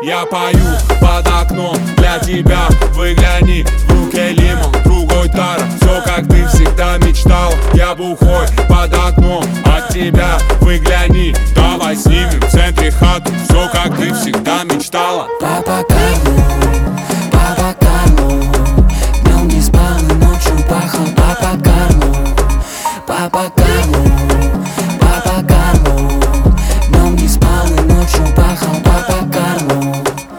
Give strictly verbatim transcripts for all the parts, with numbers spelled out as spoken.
Я пою под окном для тебя, выгляни. В руке лимон, другой тара, все как ты всегда мечтал. Я бухой под окном от тебя, выгляни. Давай снимем в центре хату, все как ты всегда мечтала. Папа Карло, Папа Карло, днем не спал и ночью пахал. Папа Карло, Папа Карло, Папа Карло, днем не спал и ночью пахал. Папа Карло.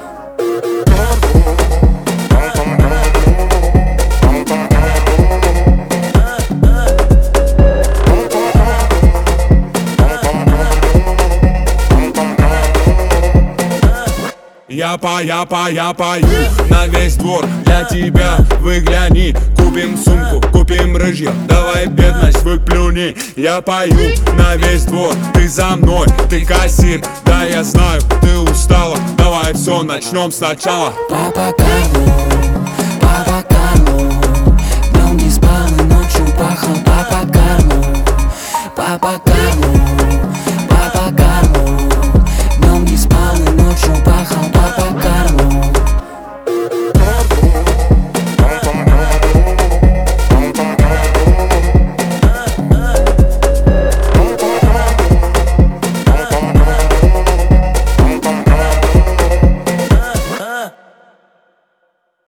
Я по, я по, я пою на весь двор для тебя, выгляни. Купим сумку, купим рыжье, давай бедность выплюни. Я пою на весь двор, ты за мной, ты кассир. Да, я знаю, ты устала, давай все начнем сначала. Папа Карло, Папа Карло, днем не спал и ночью пахал. Папа Карло, Папа Карло.